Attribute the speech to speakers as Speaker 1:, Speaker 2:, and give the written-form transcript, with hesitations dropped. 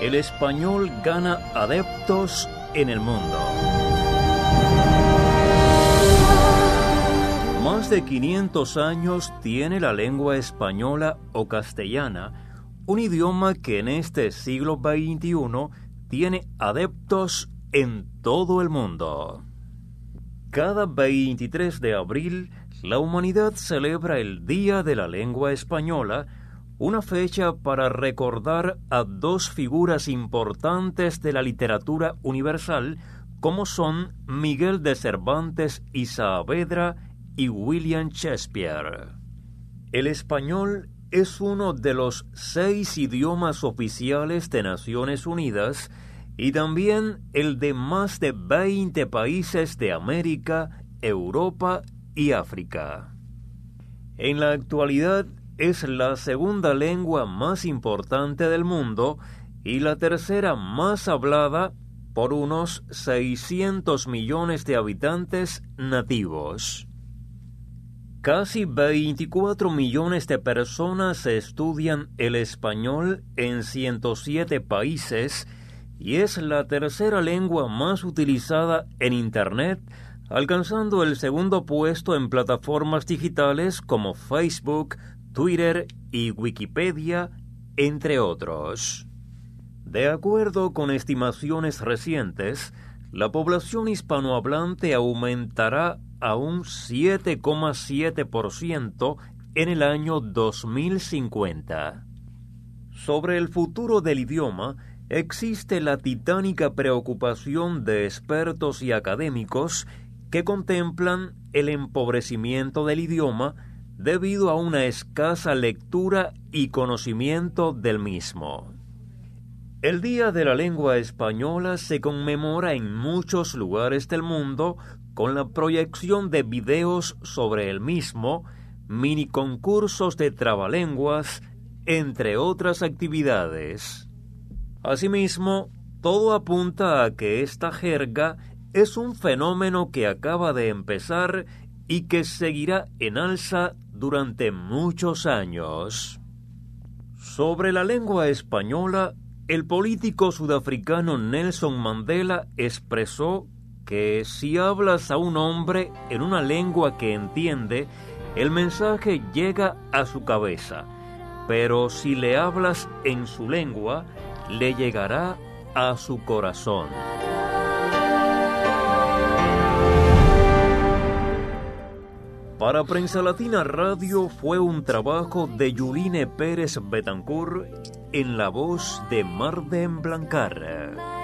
Speaker 1: el español gana adeptos en el mundo. Más de 500 años tiene la lengua española o castellana, un idioma que en este siglo XXI tiene adeptos en todo el mundo. Cada 23 de abril, la humanidad celebra el Día de la Lengua Española, una fecha para recordar a dos figuras importantes de la literatura universal, como son Miguel de Cervantes y Saavedra y William Shakespeare. El español es uno de los 6 idiomas oficiales de Naciones Unidas y también el de más de 20 países de América, Europa y África. En la actualidad es la segunda lengua más importante del mundo y la tercera más hablada por unos 600 millones de habitantes nativos. Casi 24 millones de personas estudian el español en 107 países y es la tercera lengua más utilizada en Internet, alcanzando el segundo puesto en plataformas digitales como Facebook, Twitter y Wikipedia, entre otros. De acuerdo con estimaciones recientes, la población hispanohablante aumentará a un 7,7% en el año 2050. Sobre el futuro del idioma, existe la titánica preocupación de expertos y académicos que contemplan el empobrecimiento del idioma debido a una escasa lectura y conocimiento del mismo. El Día de la Lengua Española se conmemora en muchos lugares del mundo con la proyección de videos sobre el mismo, mini concursos de trabalenguas, entre otras actividades. Asimismo, todo apunta a que esta jerga es un fenómeno que acaba de empezar y que seguirá en alza durante muchos años. Sobre la lengua española, el político sudafricano Nelson Mandela expresó que si hablas a un hombre en una lengua que entiende, el mensaje llega a su cabeza, pero si le hablas en su lengua, le llegará a su corazón. Para Prensa Latina Radio fue un trabajo de Yuline Pérez Betancourt en la voz de Marden Blancar.